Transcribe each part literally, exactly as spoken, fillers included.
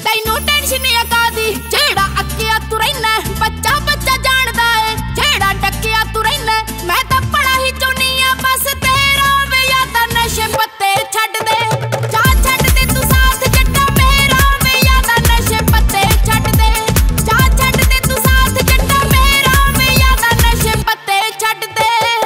ਤੈਨੂੰ ਟੈਨਸ਼ਨ ਆ ਕਾਦੀ ਜਿਹੜਾ ਅੱਕਿਆ ਤੂੰ ਰਹਿਣਾ ਬੱਚਾ ਬੱਚਾ ਜਾਣਦਾ ਏ ਜਿਹੜਾ ਡੱਕਿਆ ਤੂੰ ਰਹਿਣਾ ਮੈਂ ਤਾਂ ਬੜਾ ਹੀ ਚਾਹੁੰਦੀ ਆ ਬਸ ਤੇਰਾ ਵੇ ਯਾਦਾਂ ਨਸ਼ੇ ਪੱਤੇ ਛੱਡ ਦੇ ਜਾ ਛੱਡ ਦੇ ਤੂੰ ਸਾਥ ਜੱਟਾ ਮੇਰਾ ਵੇ ਯਾਦਾਂ ਨਸ਼ੇ ਪੱਤੇ ਛੱਡ ਦੇ ਜਾ ਛੱਡ ਦੇ ਤੂੰ ਸਾਥ ਜੱਟਾ ਮੇਰਾ ਵੇ ਯਾਦਾਂ ਨਸ਼ੇ ਪੱਤੇ ਛੱਡ ਦੇ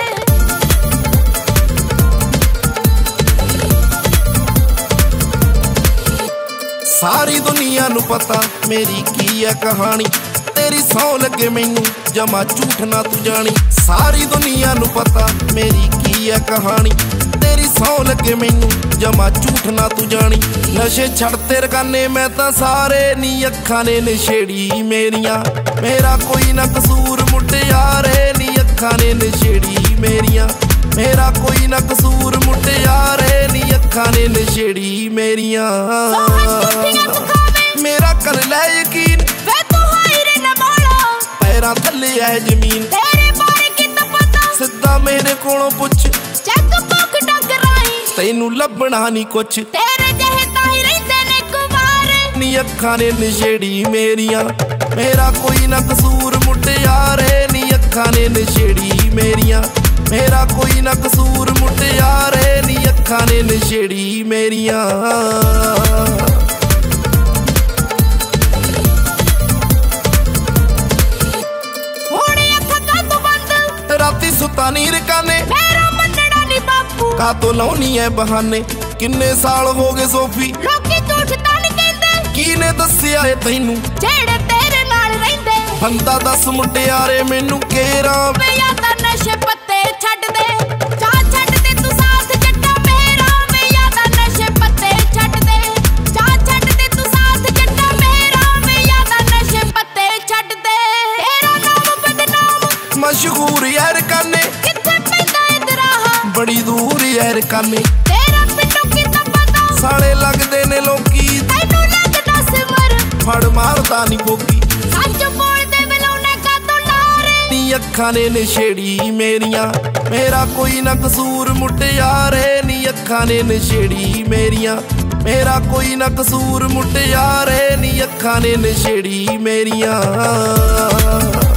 सारी दुनिया नू पता मेरी की है कहानी तेरी सौ लगे मैनू जमा झूठ ना तू जानी सारी दुनिया नू पता मेरी की है कहानी तेरी सौ लगे मैनू जमा झूठ ना तू जानी नशे छड़ते रकाने मैं तां सारे नी अखां ने नशेड़ी मेरियां मेरा कोई ना कसूर मुटियारे नी अखां ने नशेड़ी मेरियां मेरा कोई ना कसूर मुटियारे नी अखां ने नशेड़ी मेरियां मेरा कर ले यकीन वे तू हायरे न मोड़ा पैरां थल्ले है जमीन तेरे बारे की तो पता सिद्धा मेरे कोलों पुछ चेक बुक डगराई तैनू लभना नी कुछ तेरे जहे ताही रहिंदे ने कुवारे नी अखां ने नशेड़ी मेरियां मेरा कोई ना कसूर मुटियारे नी अखां ने नशेड़ी मेरियां मेरा कोई ना कसूर मुटियारे नी अखां ने नशेड़ी मेरियां राती सुता नी रकाने मेरा मनड़ा नी बापू का तो लाउनी है बहाने किन्ने साल हो गए सोफी लोकी झूठ तां नी कहंदे कीने दस्सिया है तैनू जेड़े तेरे नाल रहिंदे बंदा दस मुटियारे मैनू केरा वे यादां नशे पत्ते छड्ड दे जा छड्ड दे तू साथ जट्टा मेरा वे यादां नशे पत्ते छड्ड दे जा छड्ड दे तू साथ जट्टा मेरा वे यादां नशे पत्ते छड्ड दे तेरा नाम बदनाम मशहूर यार काने किथे पैंदा ए दराहा बड़ी दूर यार काने तेरा पिंडों की तो पता साले लगदे ने लोकी तैनू लगदा सिमर फड़ मारदा नी बोकी सच बोल दे मिलौने का तो लारे नी अखां ने नशेड़ी मेरियां मेरा कोई ना कसूर मुटियारे नी अखां ने नशेड़ी मेरियां मेरा कोई ना कसूर मुटियारे नी अखां ने नशेड़ी मेरियां।